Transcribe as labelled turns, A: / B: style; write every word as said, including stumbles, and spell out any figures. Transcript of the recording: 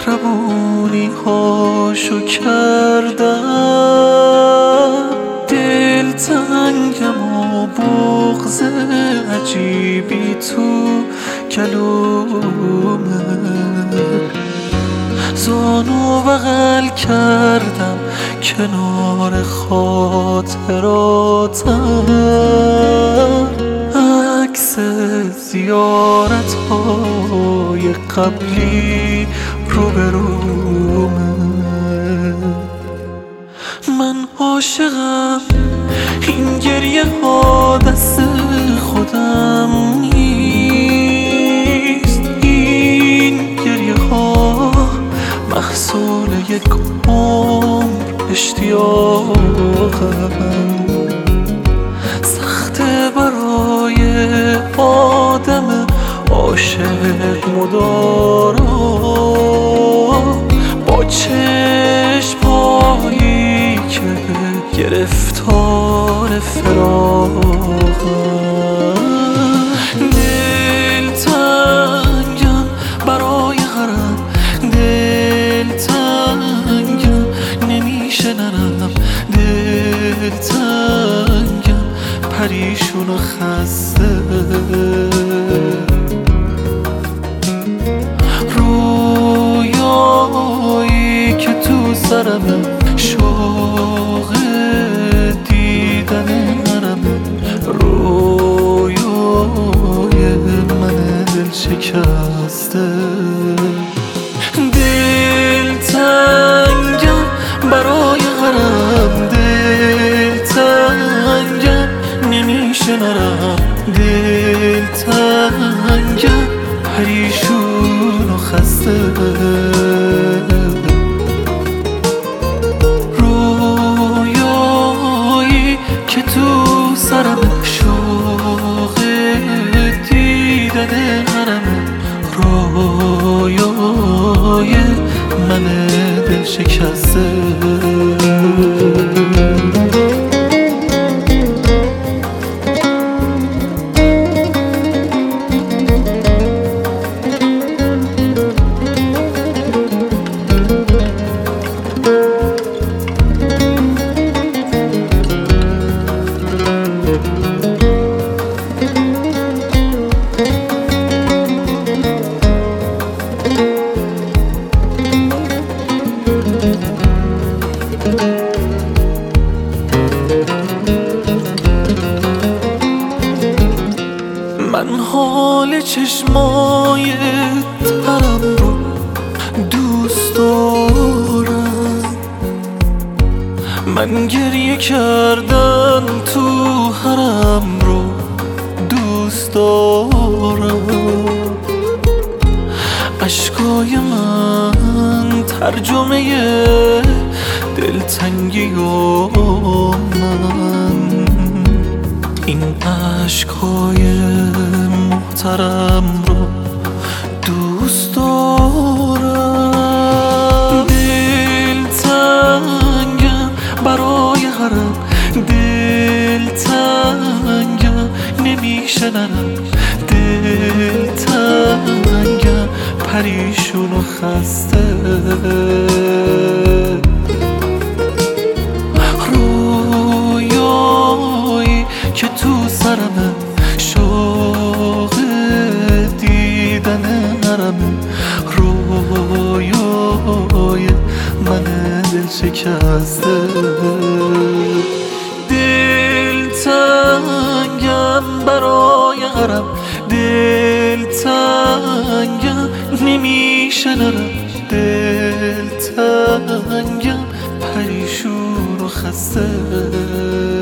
A: مهربونی هاشو کردم، دل تنگم و بغض عجیبی تو کلومه، زانو بغل کردم کنار خاطراتم، عکس زیارت های قبلی روبرومه. من عاشقم، این گریه ها دست خودم نیست، این گریه ها محصول یک عمر اشتیاقم، سخته برای آدم عاشق مدارا با چشم‌هایی که گرفتار فراقم. دل تنگم برای غرم، دل تنگم نمیشه نرم، دل تنگم پریشون و خسته، رویایی که تو سرمه، شوق دیدن نرمه، رویای من دل شکسته. دل تنگم برای غرم، دل تنگم نمیشه نرم، دل تنگم پریشون و خسته، رویایی که تو سرم، شوق دیدن حرمه، رویای من دل شکسته. من حال چشمای ترم رو دوست دارم، من گریه کردن تو حرم رو دوست دارم، اشکای من ترجمه دلتنگی و من، این عشقای محترم رو دوست دارم. دل تنگم برای غرم، دل تنگم نمیشه نرم، دل تنگم پریشون و خسته، رویایی که تو سرمه، شوق دیدن نرمه، رویای من دل شکسته. دل تنگم برای غرم، دل تنگم نمیشه نرم، دل تنگم پریشون و خسته.